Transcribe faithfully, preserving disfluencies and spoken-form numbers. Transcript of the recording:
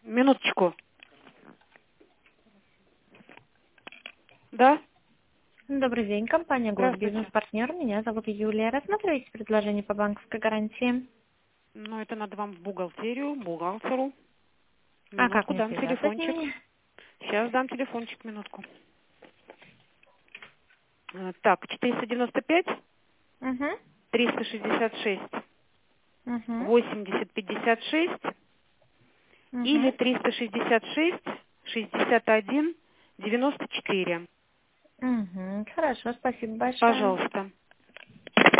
Минуточку. Да? Добрый день, компания Голд Здравствуйте. Бизнес-партнер. Меня зовут Юлия. Рассматриваете предложение по банковской гарантии? Ну, это надо вам в бухгалтерию, бухгалтеру. А как Минутку, мне дам связаться с телефончик. ними? Сейчас дам телефончик, минутку. Э, Так, четыреста девяносто пять, Угу. триста шестьдесят шесть, Угу. восемьдесят пятьдесят шесть или Угу. триста шестьдесят шесть, шестьдесят один, девяносто четыре. Угу. Хорошо, спасибо большое. Пожалуйста.